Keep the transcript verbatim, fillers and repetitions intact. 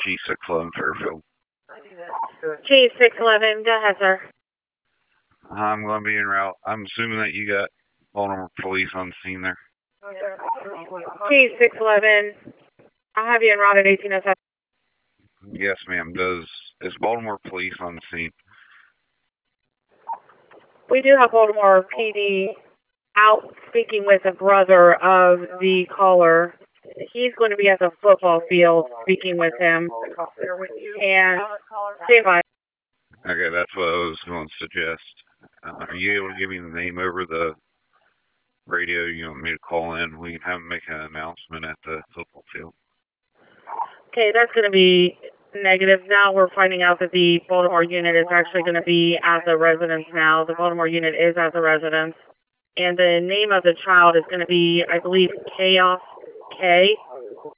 G six eleven Fairfield. G six eleven, go ahead, sir. I'm going to be en route. I'm assuming that you got Baltimore police on scene there. G six eleven, I have you en route at eighteen oh seven. Yes, ma'am. Does is Baltimore police on the scene? We do have Baltimore P D out speaking with a brother of the caller. He's going to be at the football field speaking with him. And stand by. Okay, that's what I was going to suggest. Uh, are you able to give me the name over the radio? You want me to call in? We can have him make an announcement at the football field. Okay, that's going to be negative. Now we're finding out that the Baltimore unit is actually going to be at the residence now. The Baltimore unit is at the residence. And the name of the child is going to be, I believe, Chaos K.